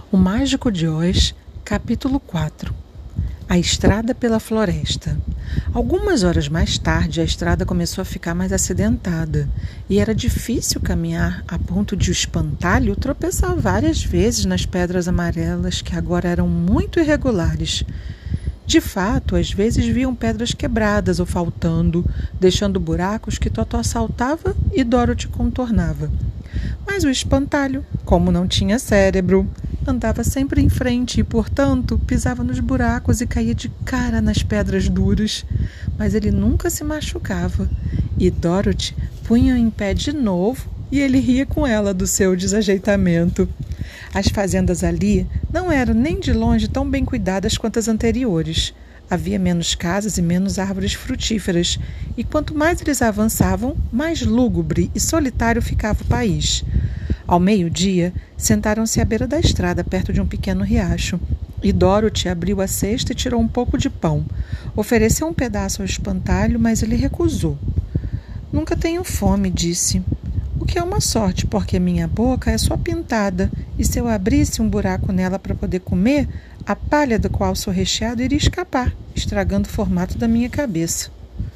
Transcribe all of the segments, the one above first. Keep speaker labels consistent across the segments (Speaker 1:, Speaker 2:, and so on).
Speaker 1: O Mágico de Oz, capítulo 4. A estrada pela floresta. Algumas horas mais tarde, a estrada começou a ficar mais acidentada e era difícil caminhar a ponto de o espantalho tropeçar várias vezes nas pedras amarelas que agora eram muito irregulares. De fato, às vezes viam pedras quebradas ou faltando, deixando buracos que Totó saltava e Dorothy contornava. Mas o espantalho, como não tinha cérebro, andava sempre em frente e, portanto, pisava nos buracos e caía de cara nas pedras duras. Mas ele nunca se machucava. E Dorothy punha em pé de novo e ele ria com ela do seu desajeitamento. As fazendas ali não eram nem de longe tão bem cuidadas quanto as anteriores. Havia menos casas e menos árvores frutíferas, e quanto mais eles avançavam, mais lúgubre e solitário ficava o país. Ao meio-dia, sentaram-se à beira da estrada, perto de um pequeno riacho, e Dorothy abriu a cesta e tirou um pouco de pão. Ofereceu um pedaço ao espantalho, mas ele recusou. "Nunca tenho fome", disse. "O que é uma sorte, porque minha boca é só pintada, e se eu abrisse um buraco nela para poder comer, a palha do qual sou recheado iria escapar, estragando o formato da minha cabeça."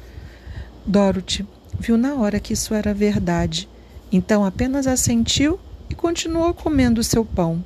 Speaker 1: Dorothy viu na hora que isso era verdade, então apenas assentiu e continuou comendo o seu pão.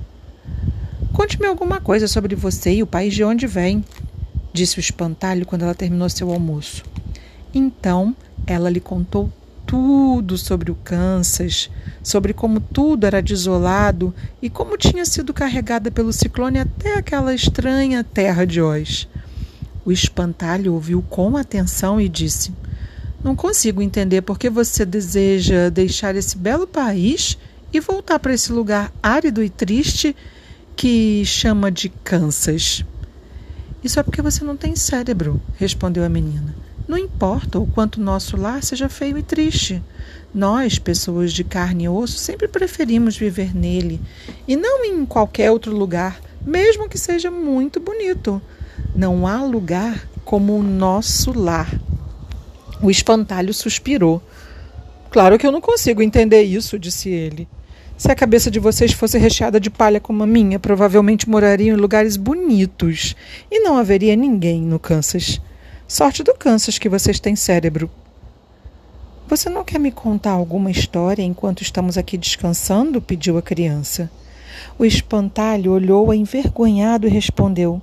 Speaker 1: "Conte-me alguma coisa sobre você e o país de onde vem", disse o espantalho quando ela terminou seu almoço. Então ela lhe contou tudo sobre o Kansas, sobre como tudo era desolado e como tinha sido carregada pelo ciclone até aquela estranha terra de Oz. O espantalho ouviu com atenção e disse: "Não consigo entender por que você deseja deixar esse belo país e voltar para esse lugar árido e triste que chama de Kansas." "Isso é porque você não tem cérebro", respondeu a menina. "Não importa o quanto nosso lar seja feio e triste. Nós, pessoas de carne e osso, sempre preferimos viver nele e não em qualquer outro lugar, mesmo que seja muito bonito. Não há lugar como o nosso lar." O espantalho suspirou. "Claro que eu não consigo entender isso", disse ele. "Se a cabeça de vocês fosse recheada de palha como a minha, provavelmente morariam em lugares bonitos e não haveria ninguém no Kansas. Sorte do Kansas que vocês têm cérebro." "Você não quer me contar alguma história enquanto estamos aqui descansando?" pediu a criança. O espantalho olhou-a envergonhado e respondeu: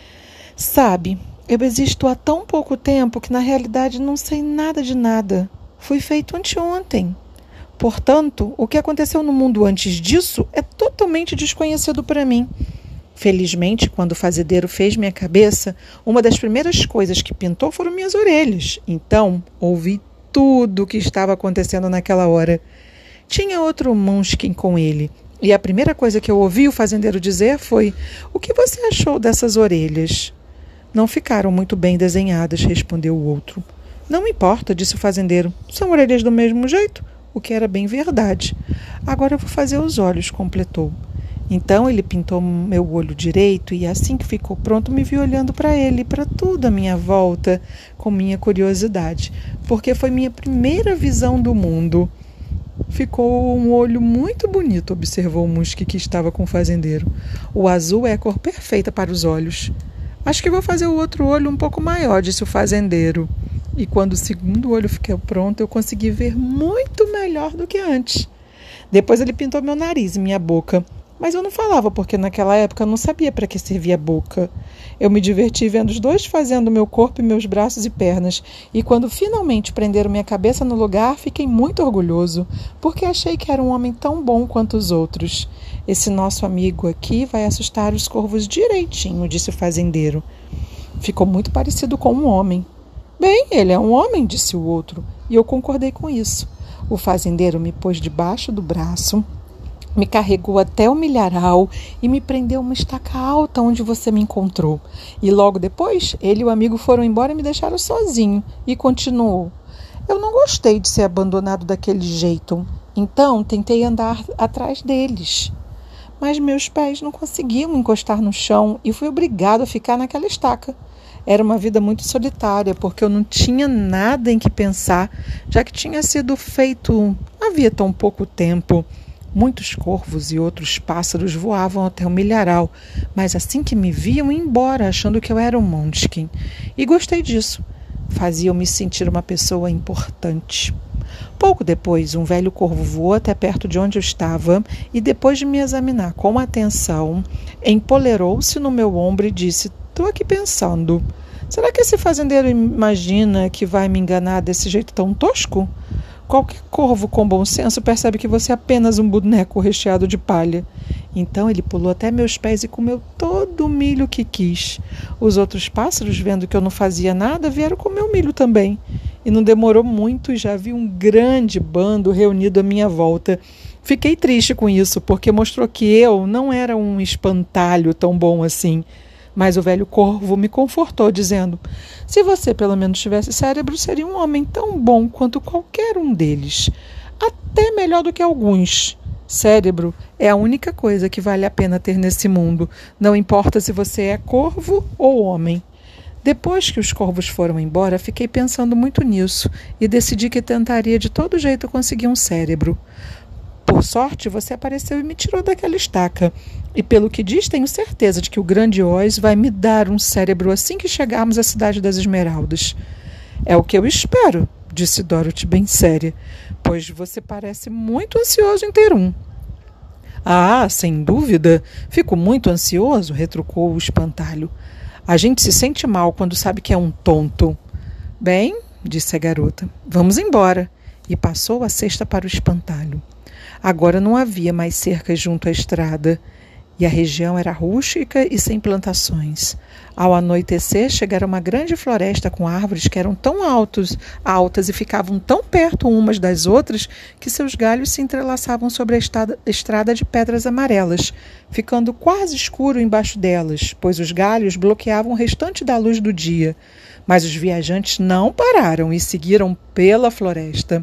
Speaker 1: "Sabe, eu existo há tão pouco tempo que na realidade não sei nada de nada. Fui feito anteontem. Portanto, o que aconteceu no mundo antes disso é totalmente desconhecido para mim. Felizmente, quando o fazendeiro fez minha cabeça, uma das primeiras coisas que pintou foram minhas orelhas. Então, ouvi tudo o que estava acontecendo naquela hora. Tinha outro Munchkin com ele, e a primeira coisa que eu ouvi o fazendeiro dizer foi: 'O que você achou dessas orelhas?' 'Não ficaram muito bem desenhadas', respondeu o outro. 'Não importa', disse o fazendeiro. 'São orelhas do mesmo jeito', o que era bem verdade. 'Agora eu vou fazer os olhos', completou. Então ele pintou meu olho direito e assim que ficou pronto me vi olhando para ele e para tudo à minha volta com minha curiosidade, porque foi minha primeira visão do mundo." "Ficou um olho muito bonito", observou o Musque que estava com o fazendeiro. "O azul é a cor perfeita para os olhos." "Acho que vou fazer o outro olho um pouco maior", disse o fazendeiro. E quando o segundo olho ficou pronto, eu consegui ver muito melhor do que antes. Depois ele pintou meu nariz e minha boca. Mas eu não falava porque naquela época eu não sabia para que servia a boca. Eu me diverti vendo os dois fazendo meu corpo e meus braços e pernas. E quando finalmente prenderam minha cabeça no lugar, fiquei muito orgulhoso, porque achei que era um homem tão bom quanto os outros. "Esse nosso amigo aqui vai assustar os corvos direitinho", disse o fazendeiro. "Ficou muito parecido com um homem." "Bem, ele é um homem", disse o outro, e eu concordei com isso. O fazendeiro me pôs debaixo do braço, me carregou até o milharal e me prendeu uma estaca alta onde você me encontrou. E logo depois, ele e o amigo foram embora e me deixaram sozinho. E continuou: "Eu não gostei de ser abandonado daquele jeito, então tentei andar atrás deles. Mas meus pés não conseguiam encostar no chão e fui obrigado a ficar naquela estaca. Era uma vida muito solitária, porque eu não tinha nada em que pensar, já que tinha sido feito havia tão pouco tempo. Muitos corvos e outros pássaros voavam até o milharal, mas assim que me viam, iam embora, achando que eu era um Måneskin. E gostei disso. Fazia-me sentir uma pessoa importante. Pouco depois, um velho corvo voou até perto de onde eu estava e, depois de me examinar com atenção, empoleirou-se no meu ombro e disse: "Estou aqui pensando. Será que esse fazendeiro imagina que vai me enganar desse jeito tão tosco? Qualquer corvo com bom senso percebe que você é apenas um boneco recheado de palha." Então ele pulou até meus pés e comeu todo o milho que quis. Os outros pássaros, vendo que eu não fazia nada, vieram comer o milho também. E não demorou muito e já vi um grande bando reunido à minha volta. Fiquei triste com isso, porque mostrou que eu não era um espantalho tão bom assim. Mas o velho corvo me confortou, dizendo: "Se você pelo menos tivesse cérebro, seria um homem tão bom quanto qualquer um deles. Até melhor do que alguns. Cérebro é a única coisa que vale a pena ter nesse mundo. Não importa se você é corvo ou homem." Depois que os corvos foram embora, fiquei pensando muito nisso e decidi que tentaria de todo jeito conseguir um cérebro. Por sorte, você apareceu e me tirou daquela estaca. E pelo que diz, tenho certeza de que o grande Oz vai me dar um cérebro assim que chegarmos à Cidade das Esmeraldas. "É o que eu espero", disse Dorothy bem séria, "pois você parece muito ansioso em ter um." "Ah, sem dúvida. Fico muito ansioso", retrucou o espantalho. "A gente se sente mal quando sabe que é um tonto." "Bem", disse a garota, "vamos embora." E passou a cesta para o espantalho. Agora não havia mais cercas junto à estrada, e a região era rústica e sem plantações. Ao anoitecer, chegaram a uma grande floresta com árvores que eram tão altas e ficavam tão perto umas das outras que seus galhos se entrelaçavam sobre a estrada de pedras amarelas, ficando quase escuro embaixo delas, pois os galhos bloqueavam o restante da luz do dia. Mas os viajantes não pararam e seguiram pela floresta.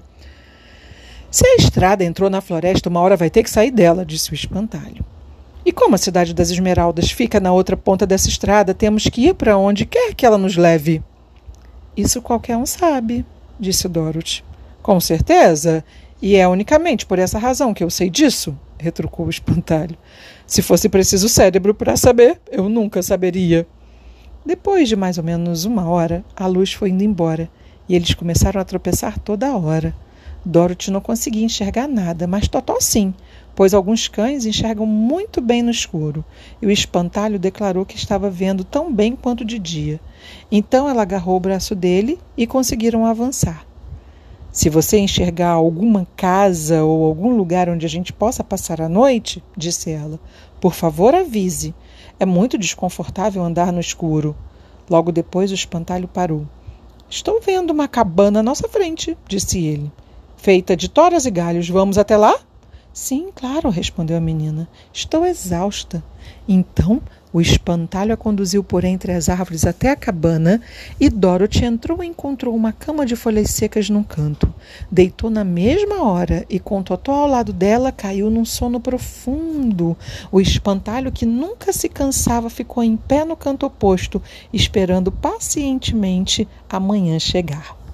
Speaker 1: "Se a estrada entrou na floresta, uma hora vai ter que sair dela", disse o espantalho. "E como a Cidade das Esmeraldas fica na outra ponta dessa estrada, temos que ir para onde quer que ela nos leve." "Isso qualquer um sabe", disse Dorothy. "Com certeza. E é unicamente por essa razão que eu sei disso", retrucou o espantalho. "Se fosse preciso cérebro para saber, eu nunca saberia." Depois de mais ou menos uma hora, a luz foi indo embora e eles começaram a tropeçar toda a hora. Dorothy não conseguia enxergar nada, mas Totó sim, pois alguns cães enxergam muito bem no escuro, e o espantalho declarou que estava vendo tão bem quanto de dia. Então ela agarrou o braço dele e conseguiram avançar. "Se você enxergar alguma casa ou algum lugar onde a gente possa passar a noite", disse ela, "por favor avise. É muito desconfortável andar no escuro." Logo depois o espantalho parou. "Estou vendo uma cabana à nossa frente", disse ele. "Feita de toras e galhos. Vamos até lá?" "Sim, claro", respondeu a menina. "Estou exausta." Então, o espantalho a conduziu por entre as árvores até a cabana e Dorothy entrou e encontrou uma cama de folhas secas num canto. Deitou na mesma hora e, com Totó ao lado dela, caiu num sono profundo. O espantalho, que nunca se cansava, ficou em pé no canto oposto, esperando pacientemente a manhã chegar.